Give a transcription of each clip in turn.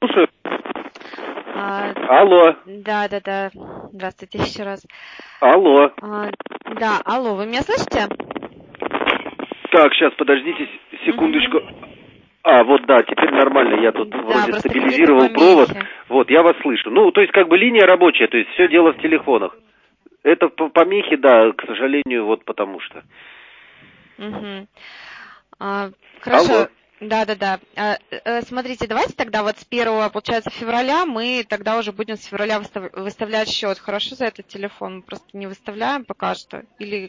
Слушаю. А, Алло. да. Здравствуйте еще раз. Алло. Да, алло, вы меня слышите? Так, сейчас, подождите секундочку. Вот да, теперь нормально, я тут вроде стабилизировал провод. Вот, я вас слышу. Ну, то есть, как бы линия рабочая, то есть, все дело в телефонах. Это помехи, да, к сожалению, вот потому что. Хорошо. Алло. Да. Смотрите, давайте тогда вот с 1, получается, февраля мы тогда уже будем с февраля выставлять счет. Хорошо за этот телефон? Мы просто не выставляем пока что? Или...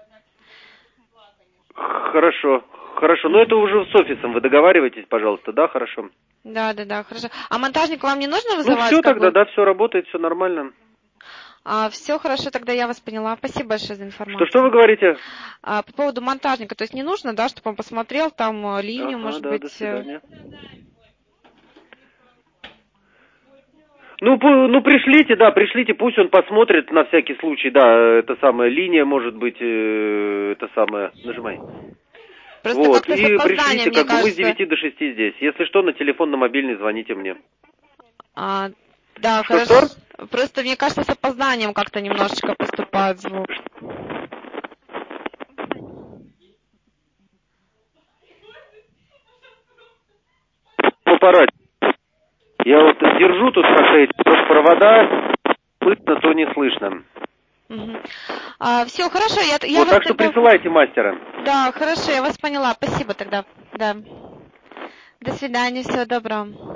Хорошо. Но это уже с офисом. Вы договариваетесь, пожалуйста, да? Хорошо. Да, хорошо. А монтажник вам не нужно вызывать? Ну, все тогда, да, все работает, все нормально. Все хорошо, тогда я вас поняла. Спасибо большое за информацию. Что вы говорите? По поводу монтажника, то есть не нужно, да, чтобы он посмотрел там линию, может да, быть... до свидания. Ну, пришлите, пусть он посмотрит на всякий случай, да, это самая линия, может быть, это самое, нажимай. Просто Вот, как-то с и опозданием, пришлите, мне как бы мы с кажется... 9 до 6 здесь. Если что, на телефон, на мобильный звоните мне. Да, хорошо. Что? Просто, мне кажется, с опозданием как-то немножечко поступает звук. Полтора. Я вот держу тут как эти провода, слышно, то не слышно. Все, хорошо, я Вот, вас так что тогда... присылайте мастера. Да, хорошо, я вас поняла. Спасибо тогда. Да. До свидания, всего доброго.